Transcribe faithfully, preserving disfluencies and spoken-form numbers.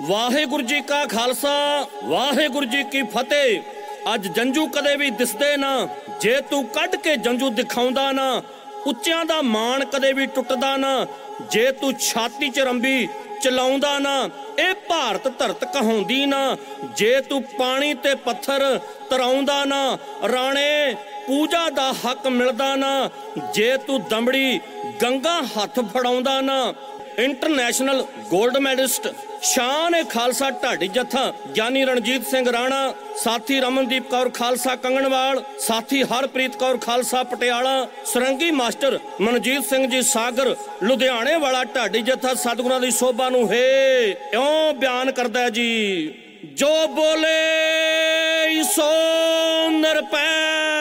ਵਾਹਿਗੁਰੂ ਜੀ ਕਾ ਖਾਲਸਾ ਵਾਹਿਗੁਰੂ ਜੀ ਕੀ ਫਤਿਹ। ਅੱਜ ਜੰਜੂ ਕਦੇ ਵੀ ਦਿਸਦੇ ਨਾ, ਜੇ ਤੂੰ ਕੱਢ ਕੇ ਜੰਜੂ ਦਿਖਾਉਂਦਾ ਨਾ। ਉੱਚਿਆਂ ਦਾ ਮਾਣ ਕਦੇ ਵੀ ਟੁੱਟਦਾ ਨਾ, ਜੇ ਤੂੰ ਛਾਤੀ ਚ ਰੰਬੀ ਚਲਾਉਂਦਾ ਨਾ। ਇਹ ਭਾਰਤ ਧਰਤ ਕਹਾਉਂਦੀ ਨਾ, ਜੇ ਤੂੰ ਪਾਣੀ ਤੇ ਪੱਥਰ ਤਰਾਉਂਦਾ ਨਾ। ਰਾਣੇ ਪੂਜਾ ਦਾ ਹੱਕ ਮਿਲਦਾ ਨਾ, ਜੇ ਤੂੰ ਦਮੜੀ ਗੰਗਾ ਹੱਥ ਫੜਾਉਂਦਾ ਨਾ। International gold medalist Shan e Khalsa ਢਾਡੀ ਜੱਥਾ ਗਿਆਨੀ ਰਣਜੀਤ ਸਿੰਘ ਰਾਣਾ, ਸਾਥੀ ਰਮਨਦੀਪ ਕੌਰ ਖਾਲਸਾ ਕੰਗਣਵਾਲ, ਸਾਥੀ ਹਰਪ੍ਰੀਤ ਕੌਰ ਖਾਲਸਾ ਪਟਿਆਲਾ, ਸਰੰਗੀ ਮਾਸਟਰ ਮਨਜੀਤ ਸਿੰਘ ਜੀ ਸਾਗਰ ਲੁਧਿਆਣੇ ਵਾਲਾ ਢਾਡੀ ਜੱਥਾ ਸਤਿਗੁਰਾਂ ਦੀ ਸੋਭਾ ਨੂੰ ਹੈ ਇਉਂ ਬਿਆਨ ਕਰਦਾ ਜੀ। ਜੋ ਬੋਲੇ ਸੋ ਨਿਰਭੈ